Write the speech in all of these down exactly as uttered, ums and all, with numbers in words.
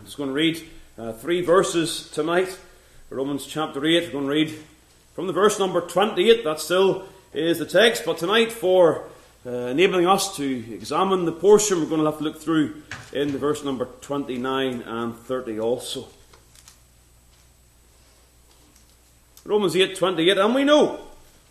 just going to read uh, three verses tonight. Romans chapter eight. We're going to read from the verse number twenty-eight. That still is the text. But tonight, for uh, enabling us to examine the portion, we're going to have to look through in the verse number twenty-nine and thirty also. Romans eight twenty-eight. And we know,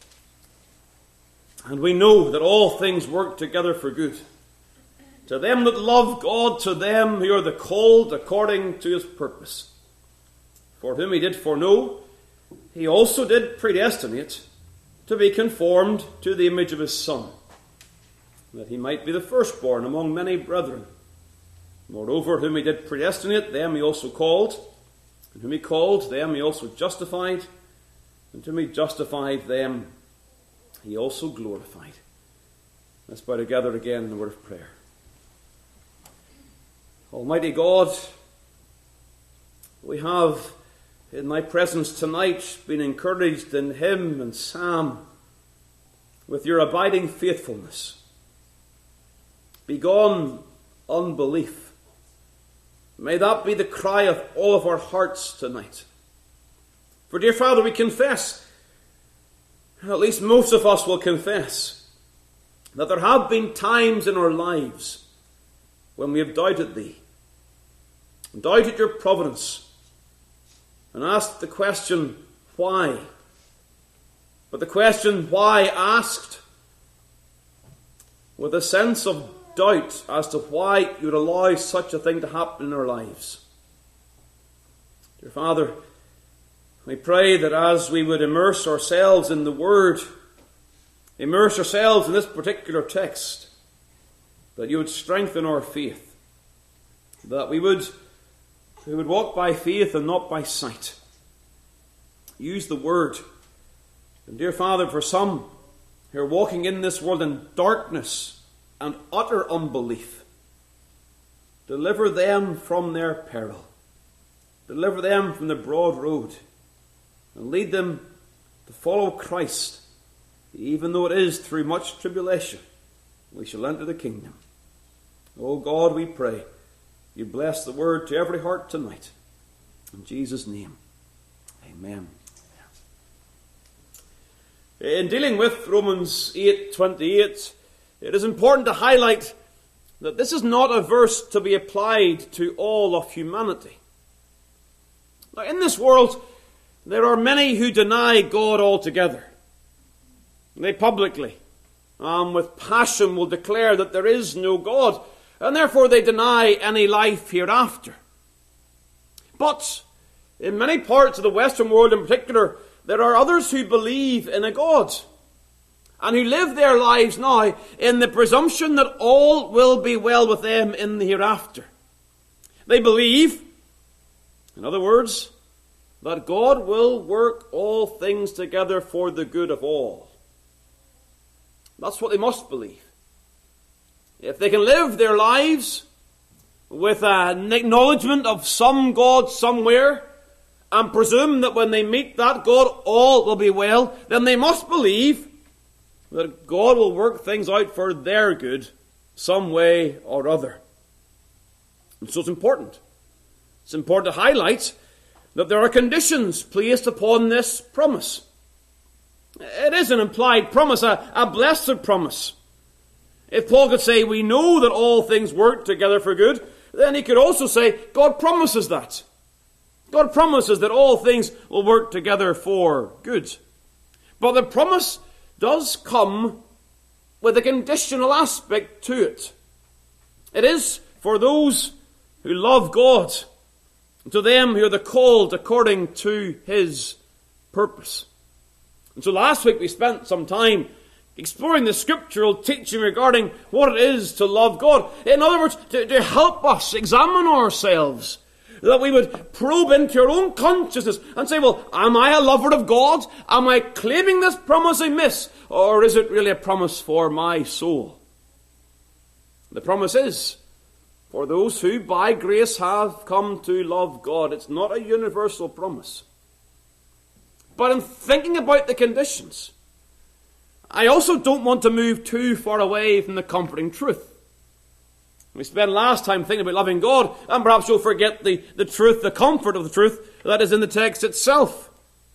and we know that all things work together for good, to them that love God, to them who are the called according to his purpose. For whom he did foreknow, he also did predestinate to be conformed to the image of his Son, that he might be the firstborn among many brethren. Moreover, whom he did predestinate, them he also called. And whom he called, them he also justified. And whom he justified, them he also glorified. Let's bow together again in the word of prayer. Almighty God, we have in thy presence tonight been encouraged in hymn and psalm with your abiding faithfulness. Begone unbelief. May that be the cry of all of our hearts tonight. For, dear Father, we confess, at least most of us will confess, that there have been times in our lives when we have doubted thee, doubted your providence, and asked the question, why? But the question, why, asked with a sense of doubt as to why you would allow such a thing to happen in our lives. Dear Father, we pray that as we would immerse ourselves in the Word, immerse ourselves in this particular text, that you would strengthen our faith, that we would, we would walk by faith and not by sight. Use the Word. And dear Father, for some who are walking in this world in darkness and utter unbelief, deliver them from their peril. Deliver them from the broad road. And lead them to follow Christ, even though it is through much tribulation we shall enter the kingdom. O God, we pray, you bless the word to every heart tonight. In Jesus' name, amen. In dealing with Romans eight twenty-eight, it is important to highlight that this is not a verse to be applied to all of humanity. Now, in this world, there are many who deny God altogether. They publicly, um, with passion, will declare that there is no God, and therefore they deny any life hereafter. But in many parts of the Western world in particular, there are others who believe in a God, and who live their lives now in the presumption that all will be well with them in the hereafter. They believe, in other words, that God will work all things together for the good of all. That's what they must believe. If they can live their lives with an acknowledgement of some God somewhere, and presume that when they meet that God all will be well, then they must believe that God will work things out for their good some way or other. And so it's important. It's important to highlight that there are conditions placed upon this promise. It is an implied promise, a, a blessed promise. If Paul could say, we know that all things work together for good, then he could also say, God promises that. God promises that all things will work together for good. But the promise does come with a conditional aspect to it. It is for those who love God, to them who are the called according to his purpose. And so last week we spent some time exploring the scriptural teaching regarding what it is to love God. In other words, to, to help us examine ourselves, that we would probe into our own consciousness and say, well, am I a lover of God? Am I claiming this promise amiss? Or is it really a promise for my soul? The promise is for those who by grace have come to love God. It's not a universal promise. But in thinking about the conditions, I also don't want to move too far away from the comforting truth. We spent last time thinking about loving God, and perhaps you'll forget the, the truth, the comfort of the truth that is in the text itself.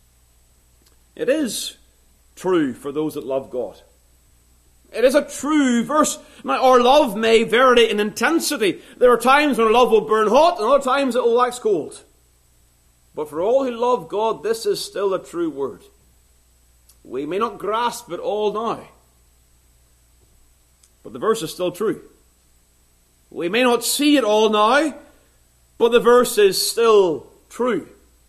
It is true for those that love God. It is a true verse. Now, our love may vary in intensity. There are times when our love will burn hot, and other times it will wax cold. But for all who love God, this is still a true word. We may not grasp it all now, but the verse is still true. We may not see it all now, but the verse is still true.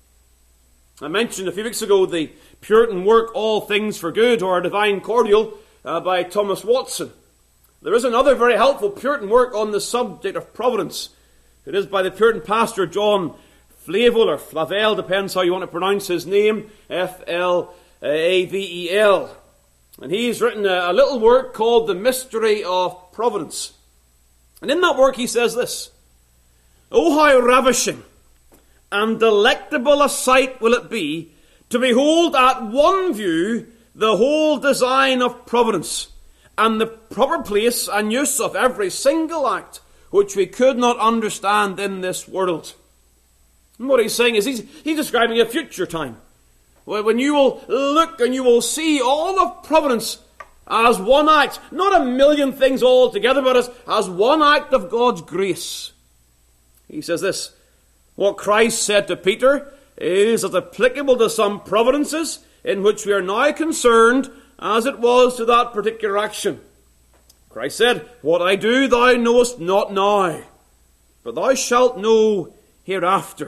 I mentioned a few weeks ago the Puritan work, All Things for Good, or A Divine Cordial, uh, by Thomas Watson. There is another very helpful Puritan work on the subject of providence. It is by the Puritan pastor John Flavel, or Flavel, depends how you want to pronounce his name, F L A V E L. And he's written a, a little work called The Mystery of Providence. And in that work he says this: "Oh, how ravishing and delectable a sight will it be to behold at one view the whole design of providence, and the proper place and use of every single act which we could not understand in this world." And what he's saying is he's, he's describing a future time, when you will look and you will see all of providence as one act, not a million things all together, but as, as one act of God's grace. He says this: "What Christ said to Peter is as applicable to some providences in which we are now concerned as it was to that particular action. Christ said, 'What I do thou knowest not now, but thou shalt know hereafter.'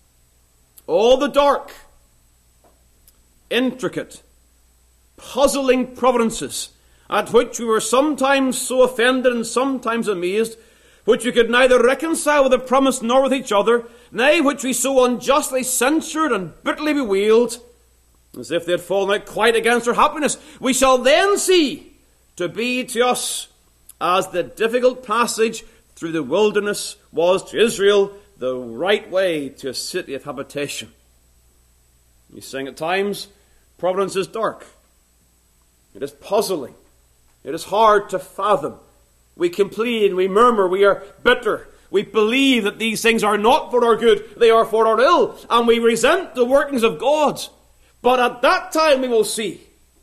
All the dark, intricate, puzzling providences at which we were sometimes so offended and sometimes amazed, which we could neither reconcile with the promise nor with each other, nay, which we so unjustly censured and bitterly bewailed, as if they had fallen out quite against our happiness, we shall then see to be to us as the difficult passage through the wilderness was to Israel the right way to a city of habitation." He's saying at times, providence is dark. It is puzzling. It is hard to fathom. We complain, we murmur, we are bitter. We believe that these things are not for our good, they are for our ill, and we resent the workings of God. But at that time we will see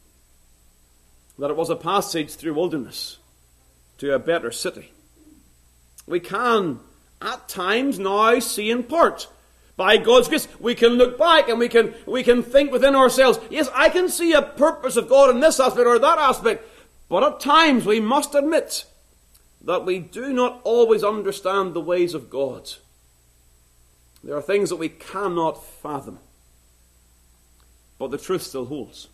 that it was a passage through wilderness to a better city. We can, at times, now see in part. By God's grace, we can look back and we can, we can think within ourselves, yes, I can see a purpose of God in this aspect or that aspect. But at times we must admit that we do not always understand the ways of God. There are things that we cannot fathom. But the truth still holds.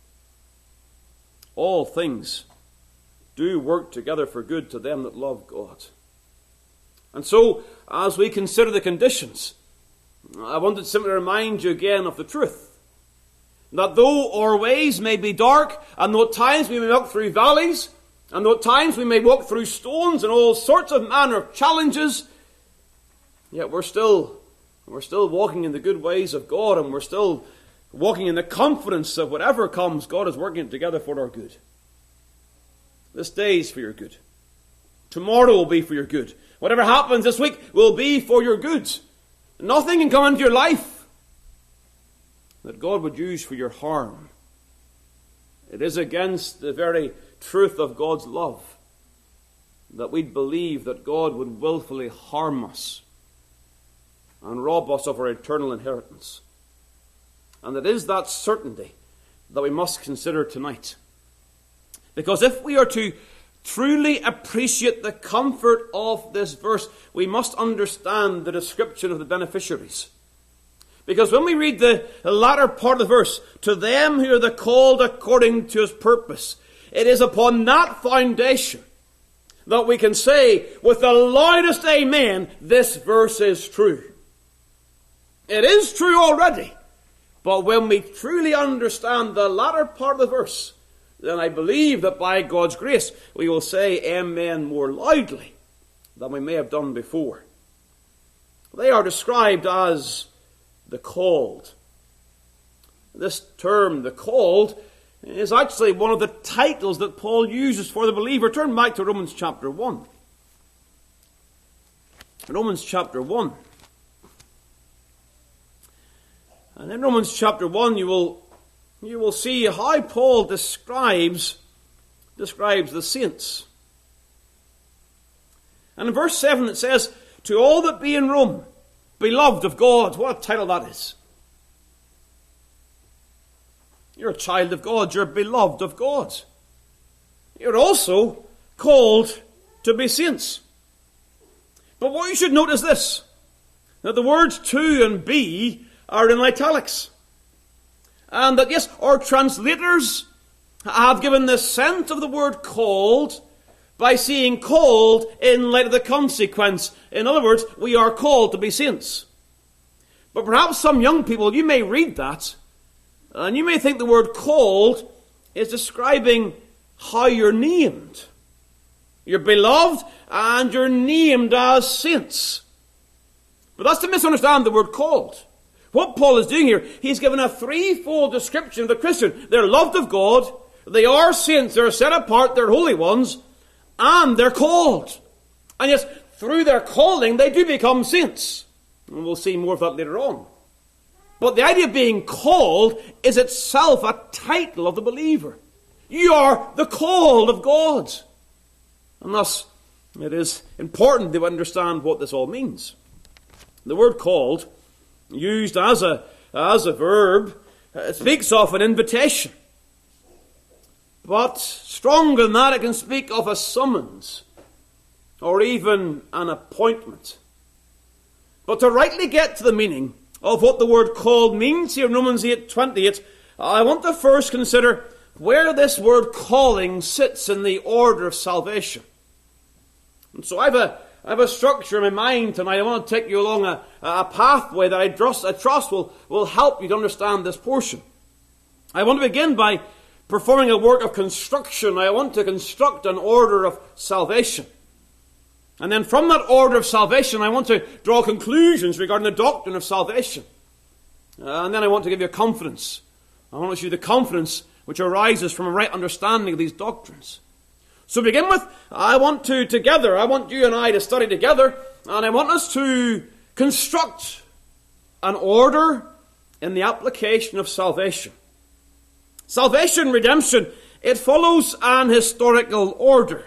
All things do work together for good to them that love God. And so, as we consider the conditions, I wanted simply to remind you again of the truth. That though our ways may be dark, and though at times we may walk through valleys, and though at times we may walk through stones and all sorts of manner of challenges, yet we're still, we're still walking in the good ways of God, and we're still walking in the confidence that whatever comes, God is working it together for our good. This day is for your good. Tomorrow will be for your good. Whatever happens this week will be for your good. Nothing can come into your life that God would use for your harm. It is against the very truth of God's love that we'd believe that God would willfully harm us and rob us of our eternal inheritance. And it is that certainty that we must consider tonight. Because if we are to truly appreciate the comfort of this verse, we must understand the description of the beneficiaries. Because when we read the latter part of the verse, "To them who are the called according to his purpose," it is upon that foundation that we can say with the loudest amen, this verse is true. It is true already. But when we truly understand the latter part of the verse, then I believe that by God's grace we will say amen more loudly than we may have done before. They are described as the called. This term, the called, is actually one of the titles that Paul uses for the believer. Turn back to Romans chapter one. Romans chapter one. And in Romans chapter one you will you will see how Paul describes describes the saints. And in verse seven it says, "To all that be in Rome, beloved of God." What a title that is. You're a child of God. You're beloved of God. You're also called to be saints. But what you should note is this, that the words to and be are in italics. And that, yes, our translators have given the sense of the word called by seeing called in light of the consequence. In other words, we are called to be saints. But perhaps some young people, you may read that, and you may think the word called is describing how you're named. You're beloved and you're named as saints. But that's to misunderstand the word called. What Paul is doing here, he's given a threefold description of the Christian. They're loved of God, they are saints, they're set apart, they're holy ones, and they're called. And yes, through their calling, they do become saints. And we'll see more of that later on. But the idea of being called is itself a title of the believer. You are the called of God. And thus, it is important to understand what this all means. The word called, used as a, as a verb, uh, speaks of an invitation. But stronger than that, it can speak of a summons, or even an appointment. But to rightly get to the meaning of what the word called means here in Romans eight twenty-eight, I want to first consider where this word calling sits in the order of salvation. And so I have a, I have a structure in my mind tonight. I want to take you along a, a pathway that I trust, I trust will, will help you to understand this portion. I want to begin by performing a work of construction. I want to construct an order of salvation. And then from that order of salvation, I want to draw conclusions regarding the doctrine of salvation. Uh, and then I want to give you confidence. I want to show you the confidence which arises from a right understanding of these doctrines. So to begin with, I want to together, I want you and I to study together, and I want us to construct an order in the application of salvation. Salvation, redemption, it follows an historical order.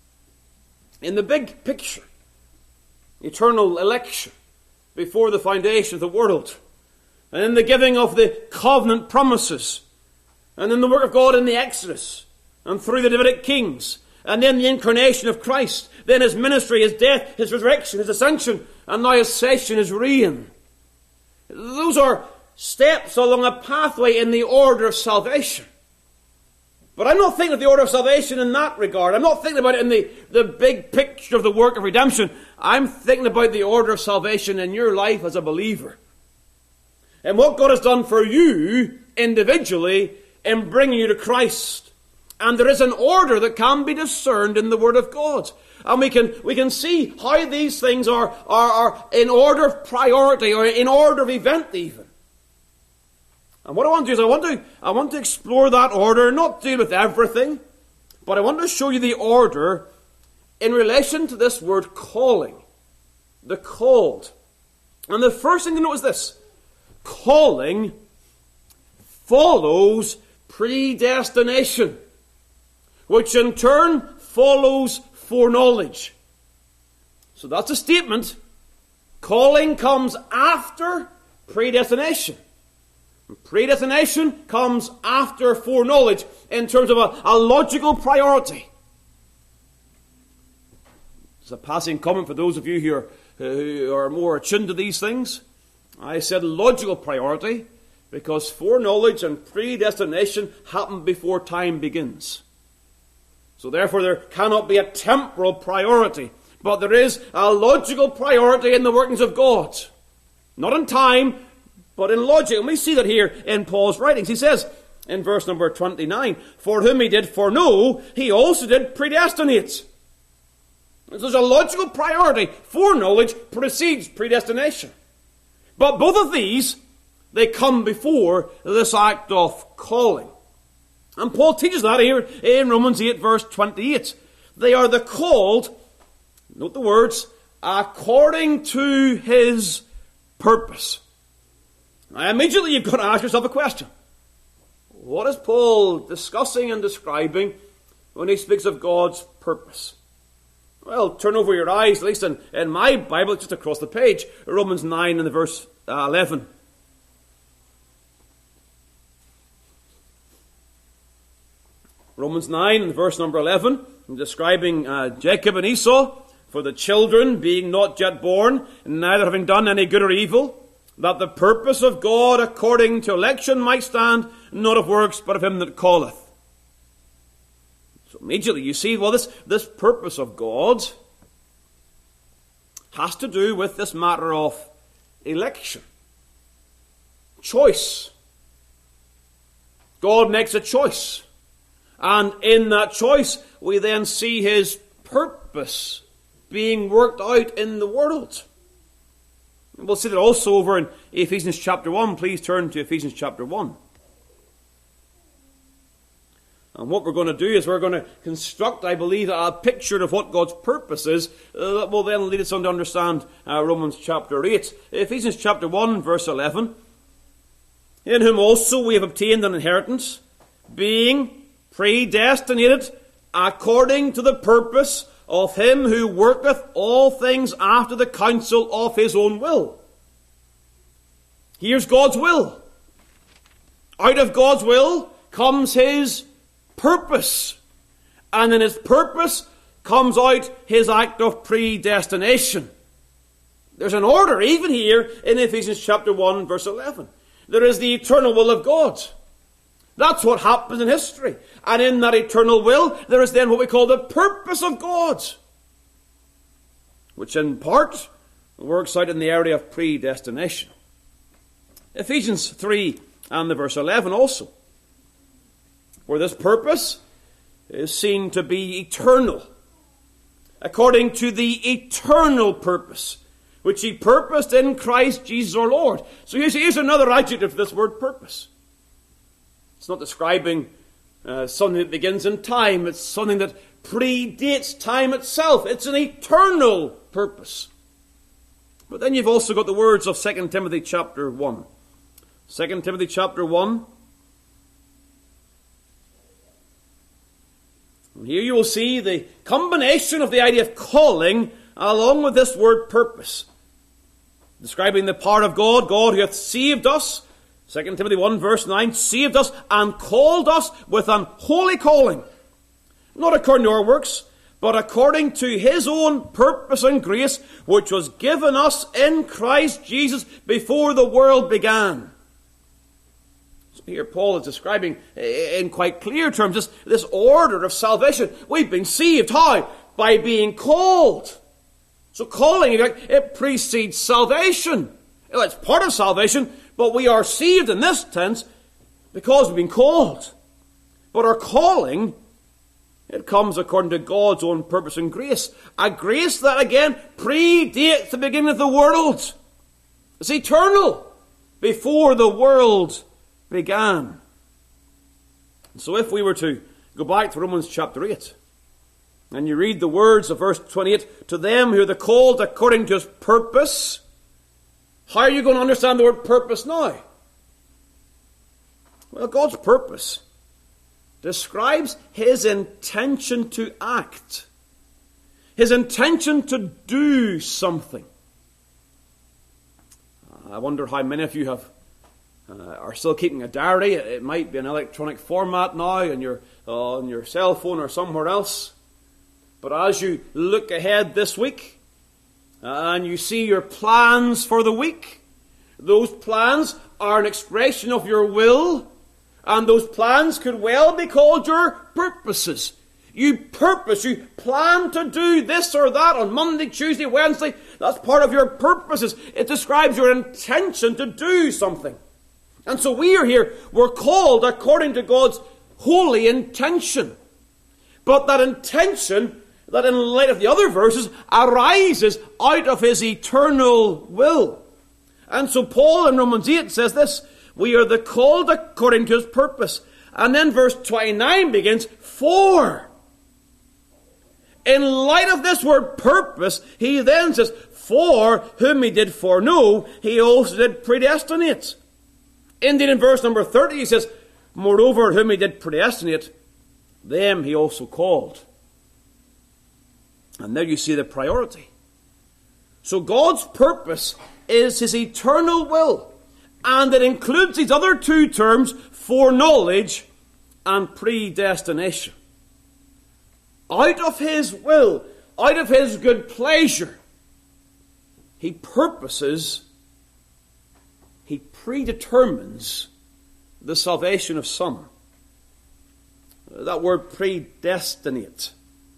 In the big picture, eternal election before the foundation of the world, and in the giving of the covenant promises, and in the work of God in the Exodus, and through the Davidic kings, and then the incarnation of Christ, then his ministry, his death, his resurrection, his ascension, and now his session, his reign. Those are steps along a pathway in the order of salvation. But I'm not thinking of the order of salvation in that regard. I'm not thinking about it in the, the big picture of the work of redemption. I'm thinking about the order of salvation in your life as a believer. And what God has done for you individually in bringing you to Christ. And there is an order that can be discerned in the Word of God. And we can, we can see how these things are, are, are in order of priority, or in order of event even. And what I want to do is I want to, I want to explore that order, not deal with everything, but I want to show you the order in relation to this word calling. The called. And the first thing to note is this. Calling follows predestination, which in turn follows foreknowledge. So that's a statement. Calling comes after predestination. Predestination comes after foreknowledge in terms of a, a logical priority. It's a passing comment for those of you who are, who are more attuned to these things. I said logical priority because foreknowledge and predestination happen before time begins. So therefore there cannot be a temporal priority, but there is a logical priority in the workings of God. Not in time, but in logic. And we see that here in Paul's writings. He says in verse number twenty-nine, "For whom he did foreknow, he also did predestinate." So there's a logical priority. Foreknowledge precedes predestination. But both of these, they come before this act of calling. And Paul teaches that here in Romans eight verse twenty-eight. They are the called, note the words, according to his purpose. Now, immediately you've got to ask yourself a question. What is Paul discussing and describing when he speaks of God's purpose? Well, turn over your eyes, at least in, in my Bible, just across the page, Romans nine and the verse uh, eleven. Romans nine and verse number eleven, describing uh, Jacob and Esau, for the children being not yet born, neither having done any good or evil, that the purpose of God according to election might stand, not of works, but of him that calleth. So immediately you see, well, this, this purpose of God has to do with this matter of election. Choice. God makes a choice. And in that choice, we then see his purpose being worked out in the world. And we'll see that also over in Ephesians chapter one. Please turn to Ephesians chapter one. And what we're going to do is we're going to construct, I believe, a picture of what God's purpose is uh, that will then lead us on to understand uh, Romans chapter eight. Ephesians chapter one, verse eleven. In whom also we have obtained an inheritance, being predestinated according to the purpose of him who worketh all things after the counsel of his own will. Here's God's will. Out of God's will comes his purpose. And in his purpose comes out his act of predestination. There's an order even here in Ephesians chapter one, verse eleven. There is the eternal will of God. That's what happens in history. And in that eternal will, there is then what we call the purpose of God, which in part works out in the area of predestination. Ephesians three and the verse eleven also, where this purpose is seen to be eternal, according to the eternal purpose, which he purposed in Christ Jesus our Lord. So here's, here's another adjective for this word purpose. It's not describing uh, something that begins in time. It's something that predates time itself. It's an eternal purpose. But then you've also got the words of Second Timothy chapter one. Second Timothy chapter one. And here you will see the combination of the idea of calling along with this word purpose, describing the power of God, God who hath saved us. Second Timothy one verse nine, saved us and called us with an holy calling, not according to our works, but according to his own purpose and grace, which was given us in Christ Jesus before the world began. So here Paul is describing in quite clear terms this, this order of salvation. We've been saved. How? By being called. So calling, in fact, it precedes salvation. Well, it's part of salvation, but we are saved in this tense because we've been called. But our calling, it comes according to God's own purpose and grace. A grace that, again, predates the beginning of the world. It's eternal, before the world began. So if we were to go back to Romans chapter eight, and you read the words of verse twenty-eight, to them who are the called according to his purpose. How are you going to understand the word purpose now? Well, God's purpose describes his intention to act, his intention to do something. I wonder how many of you have uh, are still keeping a diary. It might be an electronic format now on your uh, on your cell phone or somewhere else. But as you look ahead this week, and you see your plans for the week, those plans are an expression of your will, and those plans could well be called your purposes. You purpose, you plan to do this or that on Monday, Tuesday, Wednesday. That's part of your purposes. It describes your intention to do something. And so we are here, we're called according to God's holy intention. But that intention, that in light of the other verses, arises out of his eternal will. And so Paul in Romans eight says this, we are the called according to his purpose. And then verse twenty-nine begins, for In light of this word purpose, he then says, for whom he did foreknow, he also did predestinate. Indeed, in verse number thirty, he says, moreover, whom he did predestinate, them he also called. And there you see the priority. So God's purpose is his eternal will, and it includes these other two terms, foreknowledge and predestination. Out of his will, out of his good pleasure, he purposes, he predetermines the salvation of some. That word predestinate,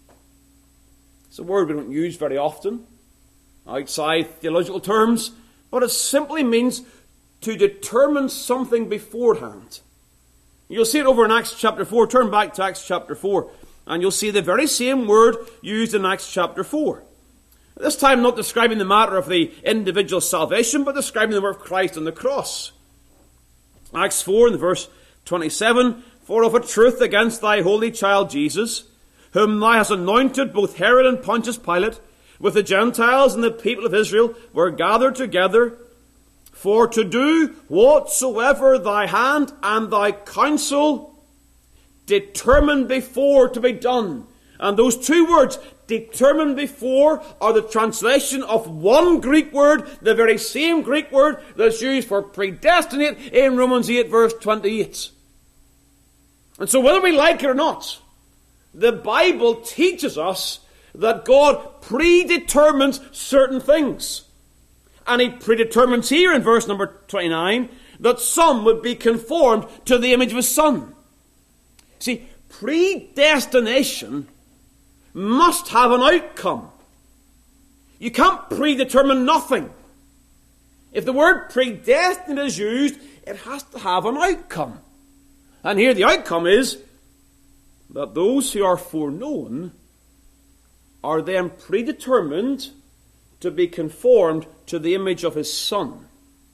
it's a word we don't use very often outside theological terms, but it simply means to determine something beforehand. You'll see it over in Acts chapter four. Turn back to Acts chapter four, and you'll see the very same word used in Acts chapter four. This time not describing the matter of the individual salvation, but describing the work of Christ on the cross. Acts four, in verse twenty-seven, for of a truth against thy holy child Jesus, whom thou hast anointed, both Herod and Pontius Pilate, with the Gentiles and the people of Israel, were gathered together, for to do whatsoever thy hand and thy counsel determined before to be done. And those two words, determined before, are the translation of one Greek word, the very same Greek word that's used for predestinate in Romans eight verse twenty-eight. And so whether we like it or not, the Bible teaches us that God predetermines certain things. And he predetermines here in verse number twenty-nine that some would be conformed to the image of his Son. See, predestination must have an outcome. You can't predetermine nothing. If the word predestinate is used, it has to have an outcome. And here the outcome is that those who are foreknown are then predetermined to be conformed to the image of his Son.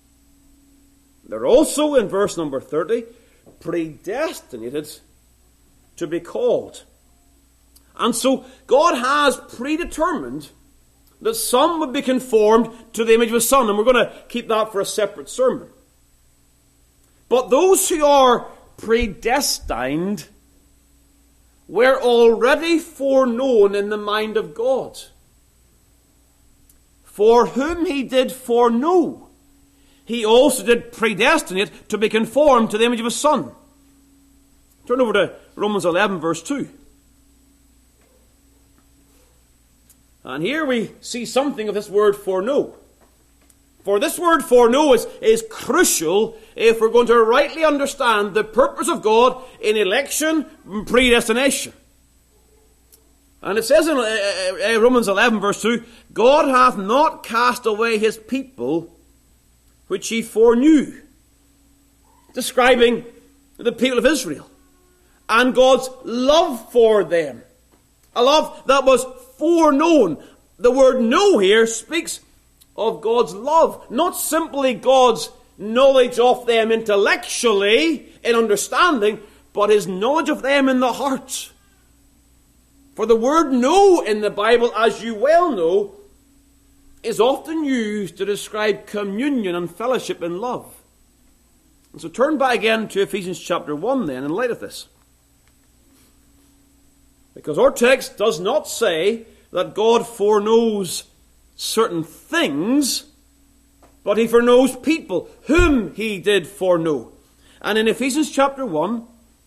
They're also, in verse number thirty, predestinated to be called. And so God has predetermined that some would be conformed to the image of his Son. And we're going to keep that for a separate sermon. But those who are predestined were already foreknown in the mind of God. For whom he did foreknow, he also did predestinate to be conformed to the image of his Son. Turn over to Romans eleven verse two. And here we see something of this word foreknow. For this word foreknow is, is crucial if we're going to rightly understand the purpose of God in election and predestination. And it says in uh, Romans eleven verse two, God hath not cast away his people which he foreknew. Describing the people of Israel and God's love for them. A love that was foreknown. The word know here speaks of God's love, not simply God's knowledge of them intellectually in understanding, but his knowledge of them in the heart. For the word know in the Bible, as you well know, is often used to describe communion and fellowship in love. And so turn back again to Ephesians chapter one then in light of this. Because our text does not say that God foreknows certain things, but he foreknows people whom he did foreknow. And in Ephesians chapter one,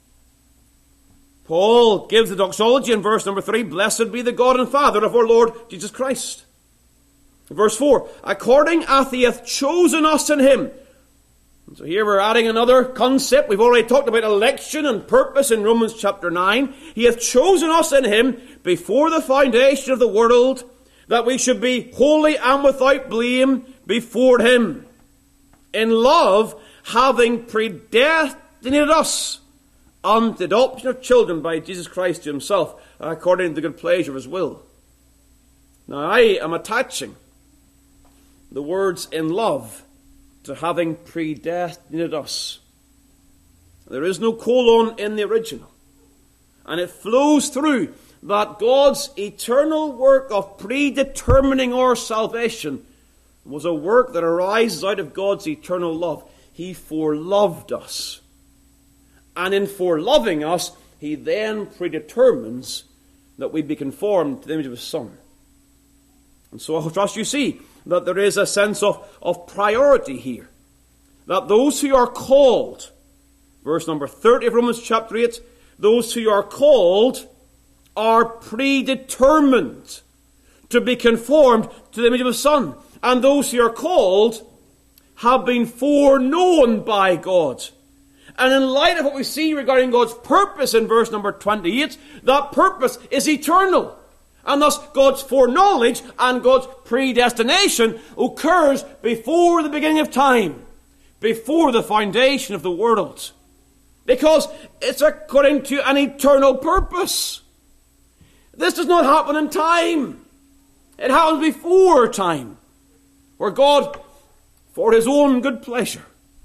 Paul gives the doxology in verse number three, blessed be the God and Father of our Lord Jesus Christ. Verse four, according as he hath chosen us in him. And so here we're adding another concept. We've already talked about election and purpose in Romans chapter nine. He hath chosen us in him before the foundation of the world, that we should be holy and without blame before him. In love, having predestinated us unto the adoption of children by Jesus Christ to himself, according to the good pleasure of his will. Now I am attaching the words in love to having predestinated us. There is no colon in the original. And it flows through that God's eternal work of predetermining our salvation was a work that arises out of God's eternal love. He foreloved us. And in foreloving us, he then predetermines that we be conformed to the image of his Son. And so I trust you see that there is a sense of, of priority here. That those who are called, verse number thirty of Romans chapter eight, those who are called are predetermined to be conformed to the image of his Son. And those who are called have been foreknown by God. And in light of what we see regarding God's purpose in verse number twenty-eight, that purpose is eternal. And thus God's foreknowledge and God's predestination occurs before the beginning of time, before the foundation of the world. Because it's according to an eternal purpose. This does not happen in time. It happens before time, where God, for his own good pleasure,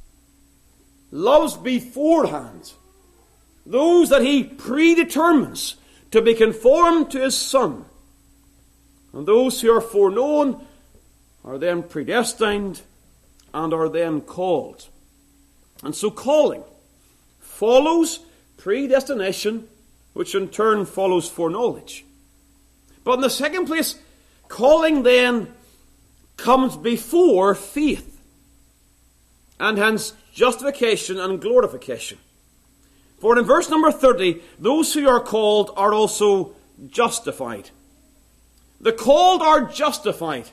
loves beforehand those that he predetermines to be conformed to his Son. And those who are foreknown are then predestined and are then called. And so calling follows predestination, which in turn follows foreknowledge. But in the second place, calling then comes before faith, and hence justification and glorification. For in verse number thirty, those who are called are also justified. The called are justified.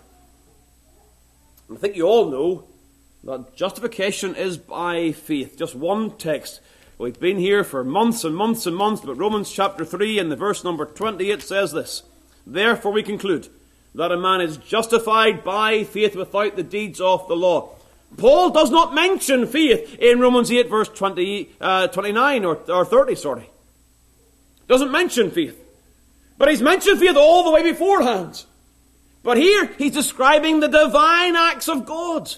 I think you all know that justification is by faith. Just one text. We've been here for months and months and months, but Romans chapter three and the verse number twenty-eight says this: Therefore we conclude that a man is justified by faith without the deeds of the law. Paul does not mention faith in Romans eight verse twenty, uh, twenty-nine or, or thirty, sorry. Doesn't mention faith. But he's mentioned faith all the way beforehand. But here he's describing the divine acts of God.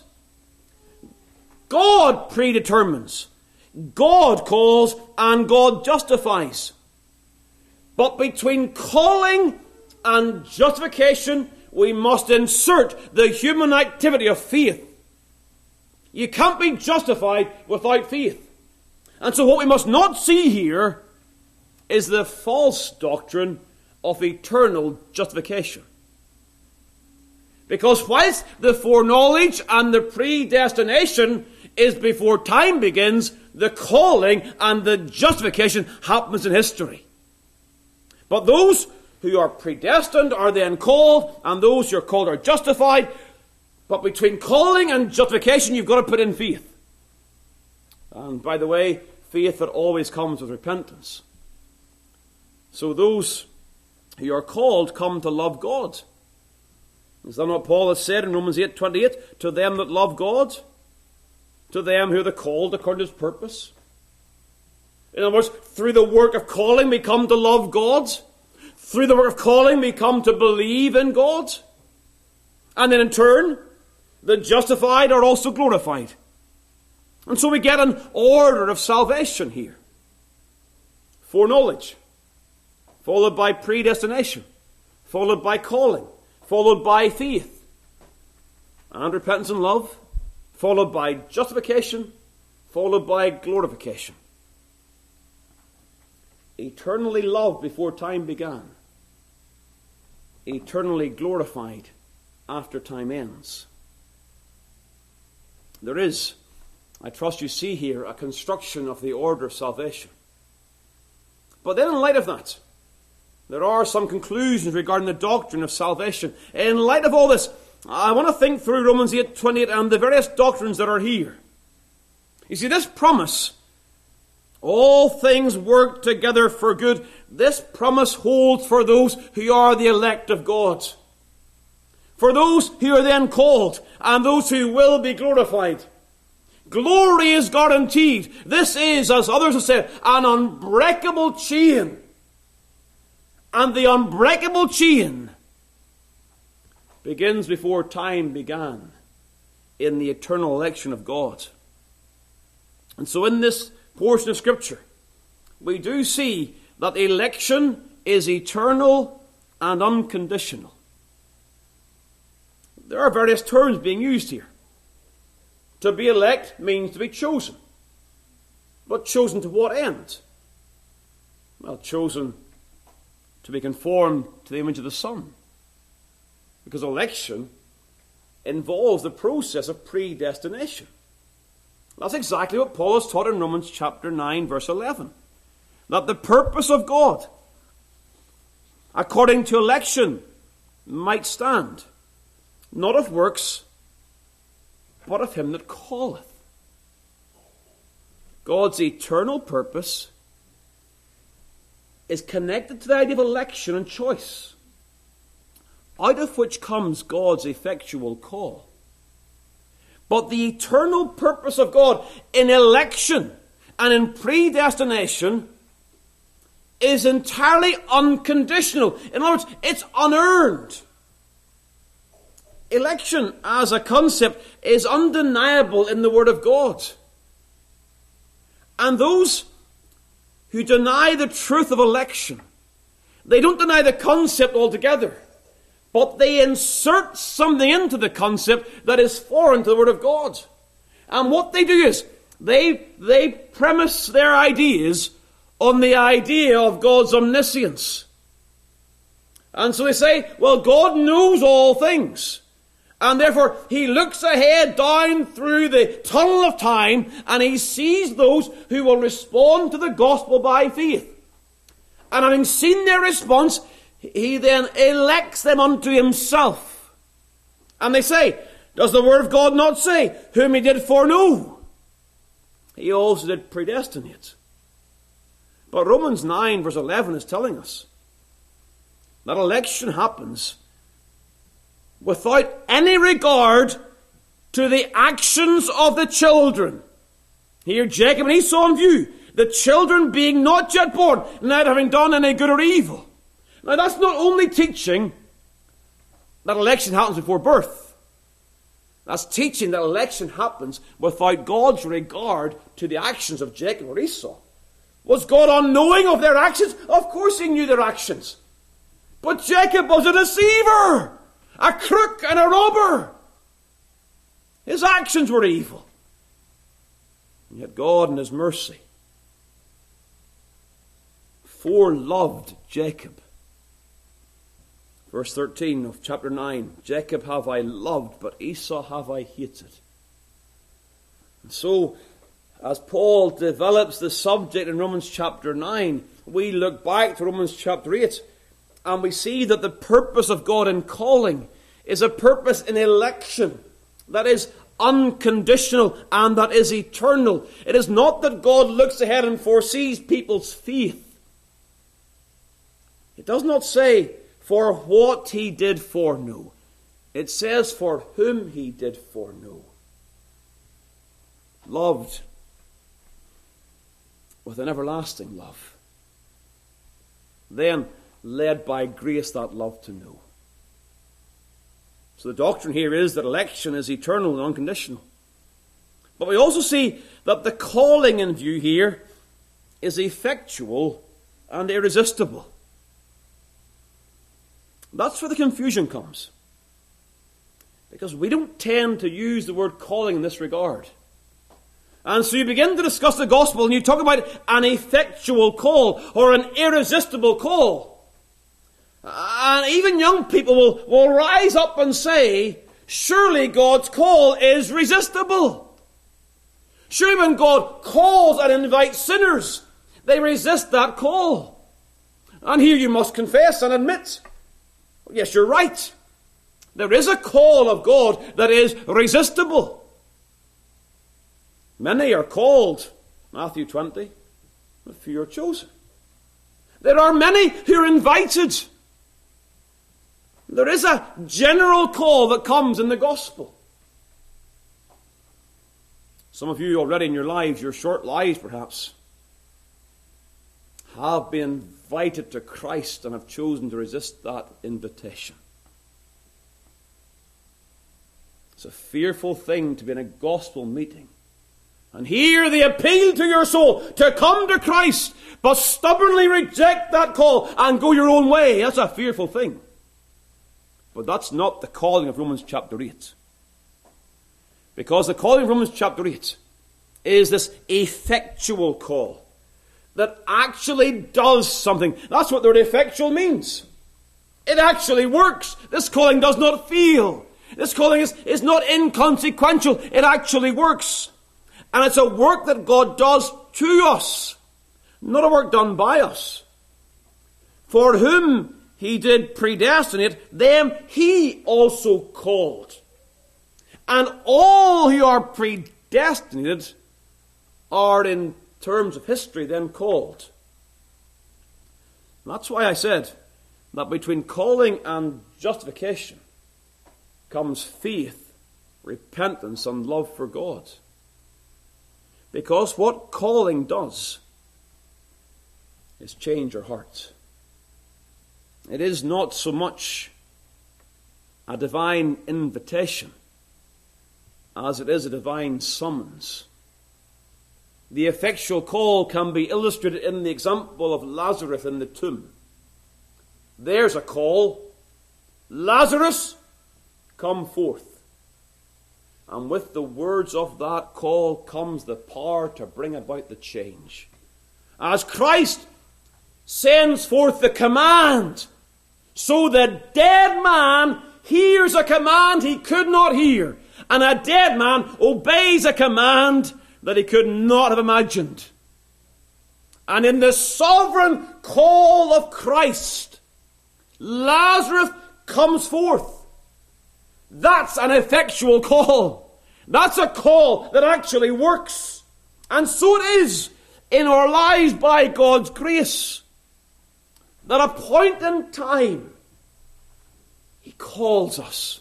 God predetermines. God calls and God justifies. But between calling and justification, we must insert the human activity of faith. You can't be justified without faith. And so what we must not see here is the false doctrine of eternal justification. Because whilst the foreknowledge and the predestination is before time begins, the calling and the justification happens in history. But those who are predestined are then called, and those who are called are justified. But between calling and justification, you've got to put in faith. And by the way, faith that always comes with repentance. So those who are called come to love God. Is that what Paul has said in Romans eight twenty-eight? To them that love God, to them who are the called according to his purpose. In other words, through the work of calling we come to love God. Through the work of calling we come to believe in God. And then in turn, the justified are also glorified. And so we get an order of salvation here. Foreknowledge, followed by predestination, followed by calling, followed by faith, and repentance and love, followed by justification, followed by glorification. Eternally loved before time began, eternally glorified after time ends. There is, I trust you see here, a construction of the order of salvation. But then in light of that, there are some conclusions regarding the doctrine of salvation. In light of all this, I want to think through Romans eight twenty-eight and the various doctrines that are here. You see, this promise, all things work together for good, this promise holds for those who are the elect of God. For those who are then called, and those who will be glorified. Glory is guaranteed. This is, as others have said, an unbreakable chain. And the unbreakable chain begins before time began in the eternal election of God. And so in this portion of Scripture, we do see that election is eternal and unconditional. There are various terms being used here. To be elect means to be chosen. But chosen to what end? Well, chosen to be conformed to the image of the Son. Because election involves the process of predestination. That's exactly what Paul has taught in Romans chapter nine, verse eleven. That the purpose of God, according to election, might stand, not of works, but of him that calleth. God's eternal purpose is connected to the idea of election and choice, out of which comes God's effectual call. But the eternal purpose of God in election and in predestination is entirely unconditional. In other words, it's unearned. Election as a concept is undeniable in the Word of God. And those who deny the truth of election, they don't deny the concept altogether, but they insert something into the concept that is foreign to the Word of God. And what they do is, they, they premise their ideas on the idea of God's omniscience. And so they say, well, God knows all things. And therefore, he looks ahead down through the tunnel of time and he sees those who will respond to the gospel by faith. And having seen their response, he then elects them unto himself. And they say, does the Word of God not say, whom he did foreknow, he also did predestinate? But Romans nine verse eleven is telling us that election happens without any regard to the actions of the children. Here Jacob and Esau in view, the children being not yet born, not having done any good or evil. Now that's not only teaching that election happens before birth. That's teaching that election happens without God's regard to the actions of Jacob or Esau. Was God unknowing of their actions? Of course he knew their actions. But Jacob was a deceiver, a crook and a robber. His actions were evil. And yet God in his mercy foreloved Jacob. Verse thirteen of chapter nine, Jacob have I loved, but Esau have I hated. And so, as Paul develops the subject in Romans chapter nine, we look back to Romans chapter eight, and we see that the purpose of God in calling is a purpose in election that is unconditional and that is eternal. It is not that God looks ahead and foresees people's faith. It does not say for what he did foreknow. It says for whom he did foreknow. Loved with an everlasting love. Then led by grace that love to know. So the doctrine here is that election is eternal and unconditional. But we also see that the calling in view here is effectual and irresistible. That's where the confusion comes. Because we don't tend to use the word calling in this regard. And so you begin to discuss the gospel and you talk about an effectual call or an irresistible call. And even young people will, will rise up and say, surely God's call is resistible. Surely when God calls and invites sinners, they resist that call. And here you must confess and admit, yes, you're right. There is a call of God that is resistible. Many are called, Matthew twenty, but few are chosen. There are many who are invited. There is a general call that comes in the gospel. Some of you already in your lives, your short lives perhaps, have been invited to Christ and have chosen to resist that invitation. It's a fearful thing to be in a gospel meeting And hear the appeal to your soul to come to Christ, but stubbornly reject that call and go your own way. That's a fearful thing. But that's not the calling of Romans chapter eight. Because the calling of Romans chapter eight is this effectual call that actually does something. That's what the word effectual means. It actually works. This calling does not feel. This calling is, is not inconsequential. It actually works. And it's a work that God does to us, not a work done by us. For whom he did predestinate, them he also called. And all who are predestinated are, in terms of history, then called. And that's why I said that between calling and justification comes faith, repentance, and love for God. Because what calling does is change our hearts. It is not so much a divine invitation as it is a divine summons. The effectual call can be illustrated in the example of Lazarus in the tomb. There's a call. Lazarus, come forth. And with the words of that call comes the power to bring about the change. As Christ sends forth the command, so the dead man hears a command he could not hear, and a dead man obeys a command that he could not have imagined. And in the sovereign call of Christ, Lazarus comes forth. That's an effectual call. That's a call that actually works. And so it is in our lives by God's grace. That at a point in time, he calls us.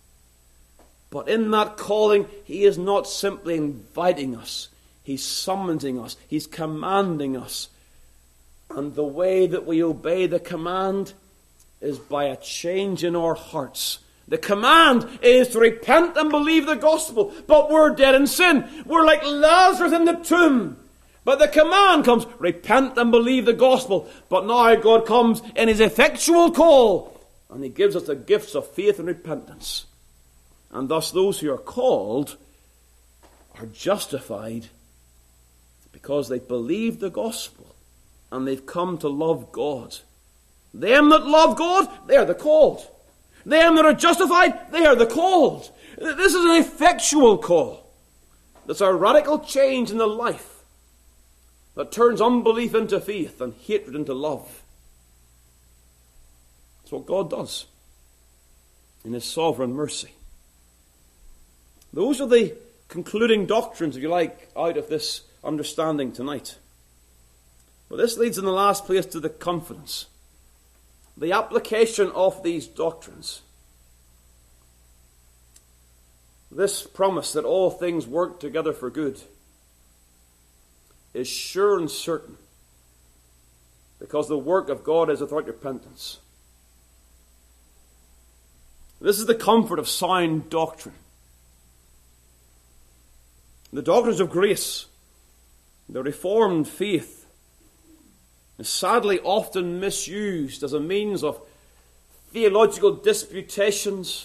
But in that calling, he is not simply inviting us. He's summoning us. He's commanding us. And the way that we obey the command is by a change in our hearts. The command is to repent and believe the gospel. But we're dead in sin. We're like Lazarus in the tomb. But the command comes, repent and believe the gospel. But now God comes in his effectual call, and he gives us the gifts of faith and repentance. And thus those who are called are justified because they believe the gospel and they've come to love God. Them that love God, they are the called. Them that are justified, they are the called. This is an effectual call. It's a radical change in the life that turns unbelief into faith and hatred into love. That's what God does in his sovereign mercy. Those are the concluding doctrines, if you like, out of this understanding tonight. But this leads in the last place to the confidence. The application of these doctrines. This promise that all things work together for good is sure and certain because the work of God is without repentance. This is the comfort of sound doctrine. The doctrines of grace, the Reformed faith, is sadly often misused as a means of theological disputations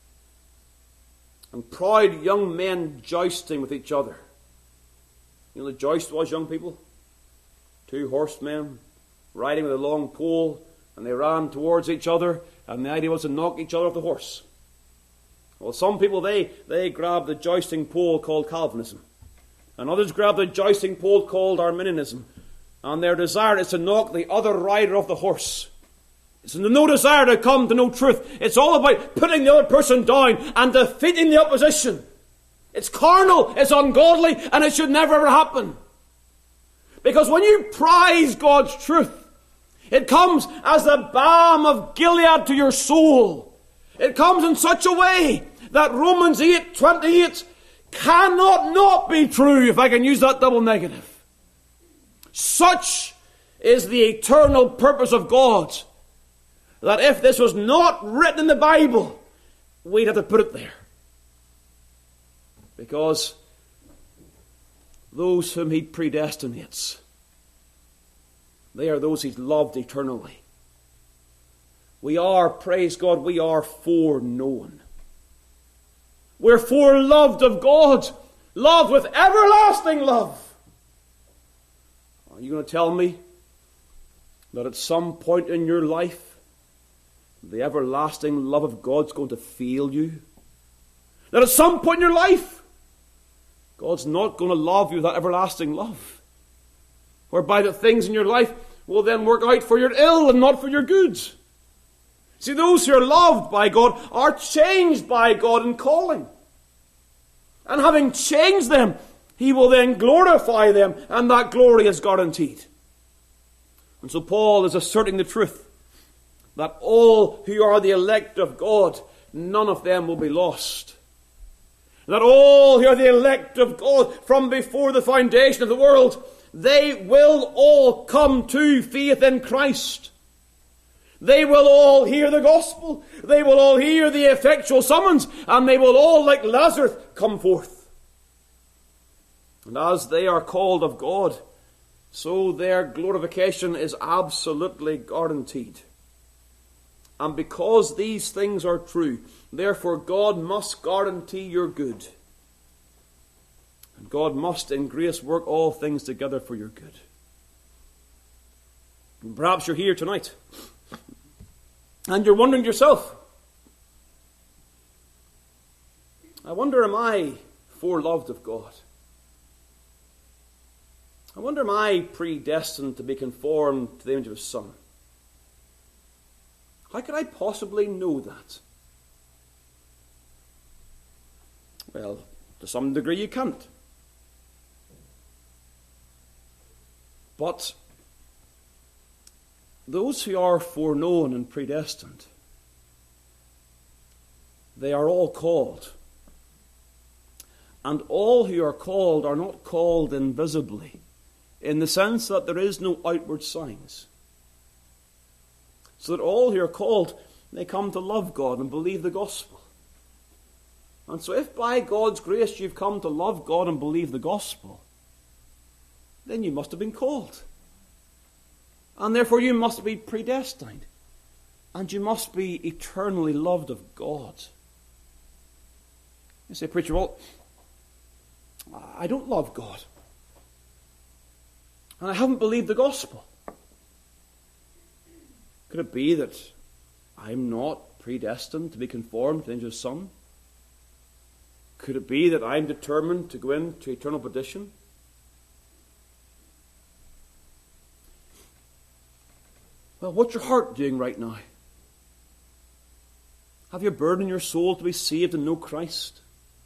and proud young men jousting with each other. You know, the joust was, young people? Two horsemen riding with a long pole, and they ran towards each other, and the idea was to knock each other off the horse. Well, some people, they, they grab the jousting pole called Calvinism. And others grab the jousting pole called Arminianism. And their desire is to knock the other rider off the horse. It's no desire to come to know truth. It's all about putting the other person down and defeating the opposition. It's carnal, it's ungodly, and it should never ever happen. Because when you prize God's truth, it comes as the balm of Gilead to your soul. It comes in such a way that Romans eight twenty-eight cannot not be true, if I can use that double negative. Such is the eternal purpose of God that if this was not written in the Bible, we'd have to put it there. Because those whom he predestinates, they are those he's loved eternally. We are, praise God, we are foreknown. We're foreloved of God, loved with everlasting love. Are you going to tell me that at some point in your life, the everlasting love of God's going to fail you? That at some point in your life, God's not going to love you with that everlasting love, whereby the things in your life will then work out for your ill and not for your good. See, those who are loved by God are changed by God in calling. And having changed them, he will then glorify them, and that glory is guaranteed. And so Paul is asserting the truth that all who are the elect of God, none of them will be lost. That all who are the elect of God from before the foundation of the world, they will all come to faith in Christ. They will all hear the gospel. They will all hear the effectual summons, and they will all, like Lazarus, come forth. And as they are called of God, so their glorification is absolutely guaranteed. And because these things are true, therefore God must guarantee your good. And God must in grace work all things together for your good. And perhaps you're here tonight, and you're wondering to yourself, I wonder, am I foreloved of God? I wonder, am I predestined to be conformed to the image of His Son? How could I possibly know that? Well, to some degree you can't. But those who are foreknown and predestined, they are all called. And all who are called are not called invisibly, in the sense that there is no outward signs. So that all who are called, they come to love God and believe the gospel. And so if by God's grace you've come to love God and believe the gospel, then you must have been called. And therefore you must be predestined. And you must be eternally loved of God. You say, preacher, well, I don't love God. And I haven't believed the gospel. Could it be that I'm not predestined to be conformed to the image of His Son? Could it be that I'm determined to go into eternal perdition? Well, what's your heart doing right now? Have you a burden in your soul to be saved and know Christ?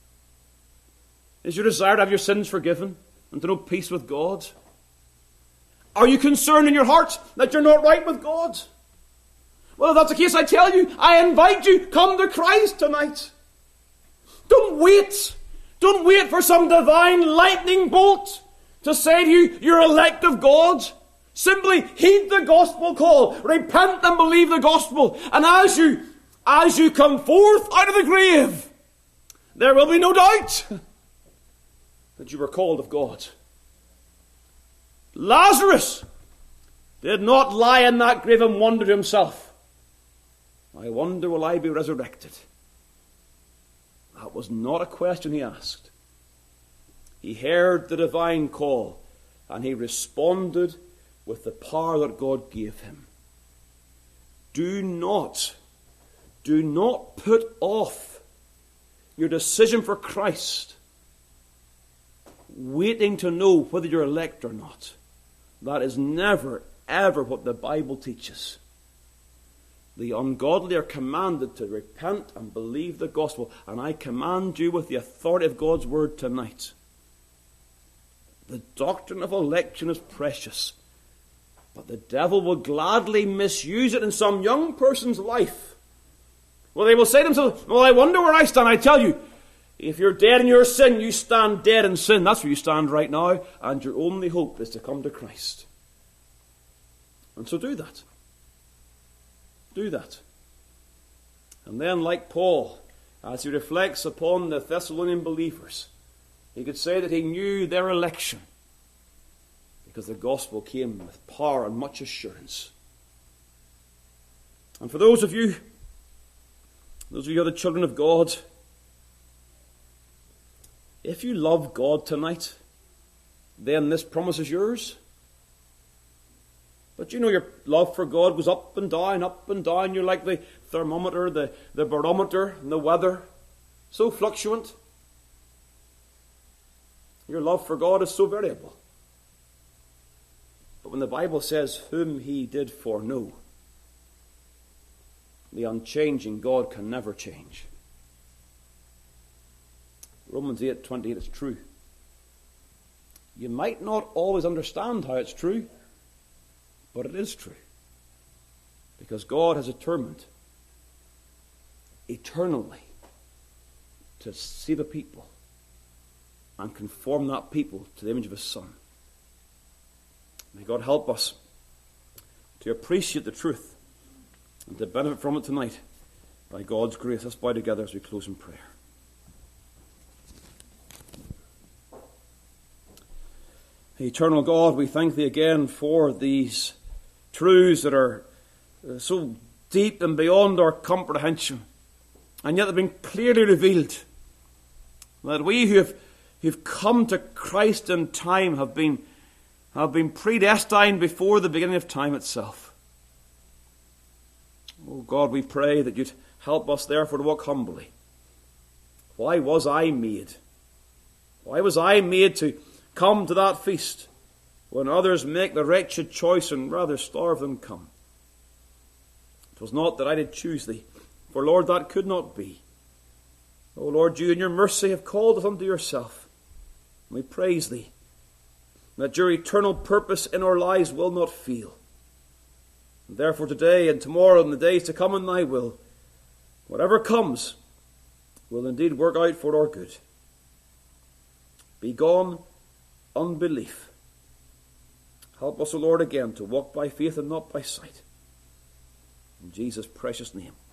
Is your desire to have your sins forgiven and to know peace with God? Are you concerned in your heart that you're not right with God? Well, if that's the case, I tell you, I invite you, come to Christ tonight. Don't wait. Don't wait for some divine lightning bolt to say to you, you're elect of God. Simply heed the gospel call. Repent and believe the gospel. And as you, as you come forth out of the grave, there will be no doubt that you were called of God. Lazarus did not lie in that grave and wonder to himself, I wonder, will I be resurrected? That was not a question he asked. He heard the divine call, and he responded with the power that God gave him. Do not, do not put off your decision for Christ, waiting to know whether you're elect or not. That is never, ever what the Bible teaches. The ungodly are commanded to repent and believe the gospel. And I command you with the authority of God's word tonight. The doctrine of election is precious. But the devil will gladly misuse it in some young person's life. Well, they will say to themselves, well, I wonder where I stand. I tell you, if you're dead in your sin, you stand dead in sin. That's where you stand right now. And your only hope is to come to Christ. And so do that. Do that. And then, like Paul, as he reflects upon the Thessalonian believers, He could say that he knew their election, because the gospel came with power and much assurance. And for those of you, those of you who are the children of God, if you love God tonight, then this promise is yours. But you know your love for God goes up and down, up and down. You're like the thermometer, the, the barometer, and the weather. So fluctuant. Your love for God is so variable. But when the Bible says, whom he did foreknow, the unchanging God can never change. Romans eight twenty-eight is true. You might not always understand how it's true, but it is true. Because God has determined eternally to save a people and conform that people to the image of his Son. May God help us to appreciate the truth and to benefit from it tonight by God's grace. Let's bow together as we close in prayer. Eternal God, we thank thee again for these truths that are so deep and beyond our comprehension, and yet have been clearly revealed. That we who have who've come to Christ in time have been, have been predestined before the beginning of time itself. Oh God, we pray that you'd help us therefore to walk humbly. Why was I made? Why was I made to come to that feast when others make the wretched choice and rather starve than come? It was not that I did choose thee, for Lord, that could not be. O Lord, you in your mercy have called us unto yourself. And we praise thee that your eternal purpose in our lives will not fail. And therefore today and tomorrow and the days to come in thy will, whatever comes, will indeed work out for our good. Be gone unbelief. Help us, O Lord, again to walk by faith and not by sight. In Jesus' precious name.